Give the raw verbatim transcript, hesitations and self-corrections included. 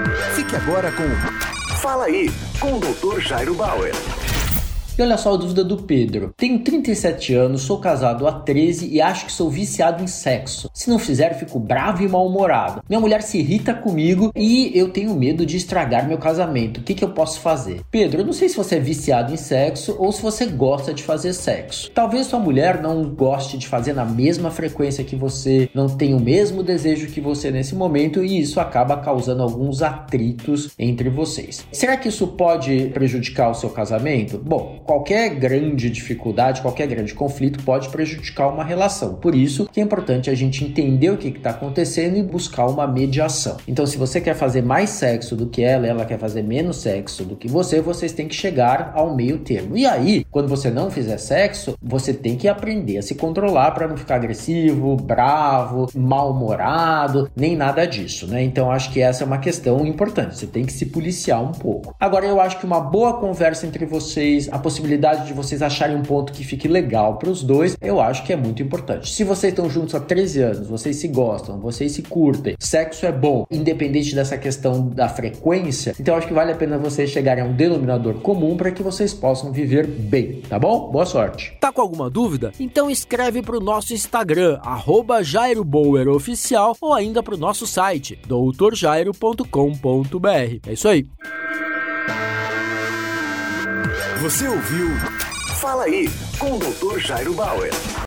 Fique agora com Fala Aí, com o doutor Jairo Bauer. E olha só a dúvida do Pedro. Tenho trinta e sete anos, sou casado há treze e acho que sou viciado em sexo. Se não fizer, fico bravo e mal-humorado. Minha mulher se irrita comigo e eu tenho medo de estragar meu casamento. O que, que eu posso fazer? Pedro, eu não sei se você é viciado em sexo ou se você gosta de fazer sexo. Talvez sua mulher não goste de fazer na mesma frequência que você, não tenha o mesmo desejo que você nesse momento e isso acaba causando alguns atritos entre vocês. Será que isso pode prejudicar o seu casamento? Bom, qualquer grande dificuldade, qualquer grande conflito pode prejudicar uma relação. Por isso que é importante a gente entender o que está acontecendo e buscar uma mediação. Então, se você quer fazer mais sexo do que ela, ela quer fazer menos sexo do que você, vocês têm que chegar ao meio termo. E aí, quando você não fizer sexo, você tem que aprender a se controlar para não ficar agressivo, bravo, mal-humorado, nem nada disso, né? Então, acho que essa é uma questão importante. Você tem que se policiar um pouco. Agora, eu acho que uma boa conversa entre vocês, a possibilidade possibilidade de vocês acharem um ponto que fique legal para os dois, eu acho que é muito importante. Se vocês estão juntos há treze anos, vocês se gostam, vocês se curtem, sexo é bom, independente dessa questão da frequência, então acho que vale a pena vocês chegarem a um denominador comum para que vocês possam viver bem, tá bom? Boa sorte! Tá com alguma dúvida? Então escreve para o nosso Instagram, arroba Jairo Bauer Oficial, ou ainda para o nosso site, doutor jairo ponto com ponto b r. É isso aí! Você ouviu Fala Aí, com o doutor Jairo Bauer.